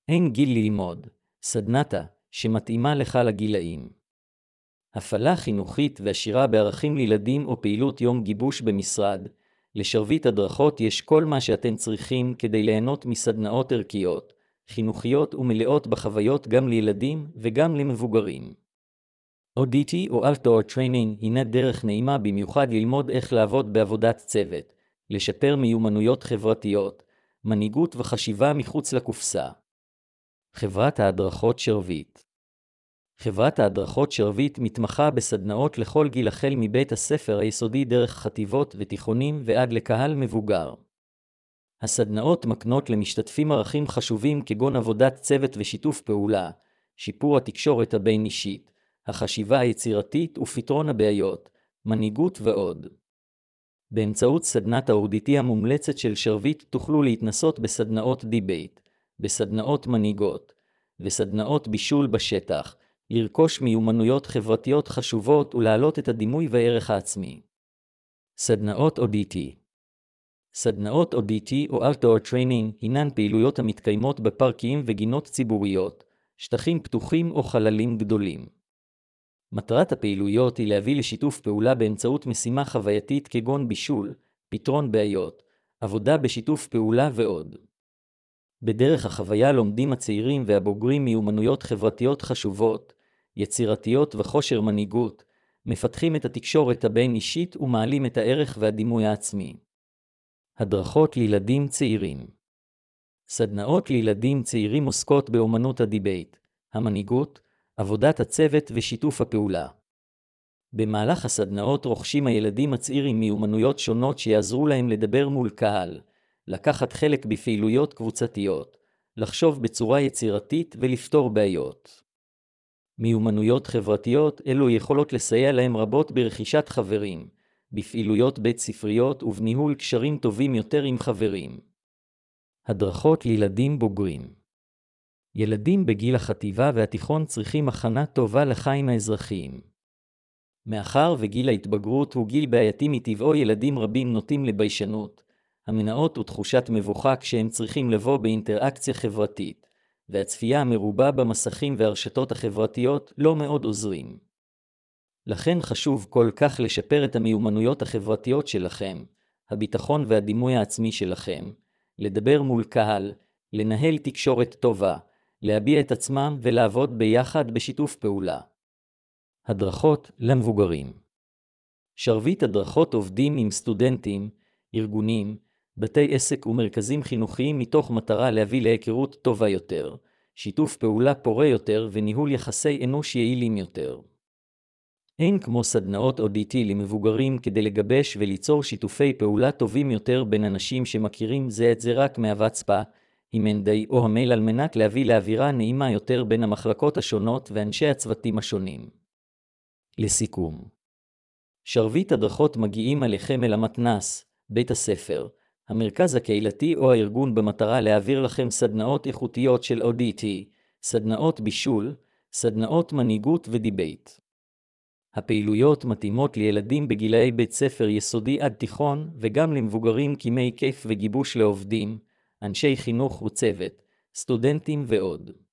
אין גיל ללמוד, סדנתה, שמתאימה לך לגילאים. הפעלה חינוכית ועשירה בערכים לילדים או פעילות יום גיבוש במשרד. לשרביט הדרכות יש כל מה שאתם צריכים כדי ליהנות מסדנאות ערכיות, חינוכיות ומלאות בחוויות גם לילדים וגם למבוגרים. ODT או Outdoor Training הינה דרך נעימה במיוחד ללמוד איך לעבוד בעבודת צוות, לשפר מיומנויות חברתיות, מנהיגות וחשיבה מחוץ לקופסה. חברת ההדרכות שרביט. חברת ההדרכות שרביט מתמחה בסדנאות לכל גיל החל מבית הספר היסודי דרך חטיבות ותיכונים ועד לקהל מבוגר. הסדנאות מקנות למשתתפים ערכים חשובים כגון עבודת צוות ושיתוף פעולה, שיפור התקשורת הבין-אישית, החשיבה היצירתית ופתרון הבעיות, מנהיגות ועוד. באמצעות סדנת ה-ODT המומלצת של שרביט תוכלו להתנסות בסדנאות דיבייט, בסדנאות מנהיגות, וסדנאות בישול בשטח, לרכוש מיומנויות חברתיות חשובות ולהעלות את הדימוי והערך העצמי. סדנאות ODT. סדנאות ODT או Outdoor Training הינן פעילויות המתקיימות בפארקים וגינות ציבוריות, שטחים פתוחים או חללים גדולים. מטרת הפעילויות היא להביא לשיתוף פעולה באמצעות משימה חווייתית כגון בישול, פתרון בעיות, עבודה בשיתוף פעולה ועוד. בדרך החוויה לומדים הצעירים והבוגרים מיומנויות חברתיות חשובות, יצירתיות וכושר מנהיגות, מפתחים את התקשורת הבין-אישית ומעלים את הערך והדימוי העצמי. הדרכות לילדים צעירים. סדנאות לילדים צעירים עוסקות באומנות הדיבייט, המנהיגות, עבודת הצוות ושיתוף הפעולה. במהלך הסדנאות רוכשים הילדים הצעירים מיומנויות שונות שיעזרו להם לדבר מול קהל, לקחת חלק בפעילויות קבוצתיות, לחשוב בצורה יצירתית ולפתור בעיות. מיומנויות חברתיות אלו יכולות לסייע להם רבות ברכישת חברים, בפעילויות בית ספריות ובניהול קשרים טובים יותר עם חברים. הדרכות לילדים בוגרים. ילדים בגיל החטיבה והתיכון צריכים הכנה טובה לחיים האזרחיים. מאחר וגיל ההתבגרות הוא גיל בעייתי מטבעו, ילדים רבים נוטים לביישנות, המנעות ותחושת מבוכה כשהם צריכים לבוא באינטראקציה חברתית, והצפייה המרובה במסכים והרשתות החברתיות לא מאוד עוזרים. לכן חשוב כל כך לשפר את המיומנויות החברתיות שלכם, הביטחון והדימוי העצמי שלכם, לדבר מול קהל, לנהל תקשורת טובה, להביע את עצמם ולעבוד ביחד בשיתוף פעולה. הדרכות למבוגרים. שרביט הדרכות עובדים עם סטודנטים, ארגונים, בתי עסק ומרכזים חינוכיים מתוך מטרה להביא להיכרות טובה יותר, שיתוף פעולה פורה יותר וניהול יחסי אנוש יעילים יותר. אין כמו סדנאות ODT למבוגרים כדי לגבש וליצור שיתופי פעולה טובים יותר בין אנשים שמכירים זה את זה רק מהוואטסאפ, הימנדי או המייל על מנת להביא לאווירה נעימה יותר בין המחלקות השונות ואנשי הצוותים השונים. לסיכום, שרביט הדרכות מגיעים עליכם אל המתנ"ס, בית הספר, המרכז הקהילתי או הארגון במטרה להעביר לכם סדנאות איכותיות של ODT, סדנאות בישול, סדנאות מנהיגות ודיבייט. הפעילויות מתאימות לילדים בגילאי בית ספר יסודי עד תיכון וגם למבוגרים כימי כיף וגיבוש לעובדים, אנשי חינוך וצוות, סטודנטים ועוד.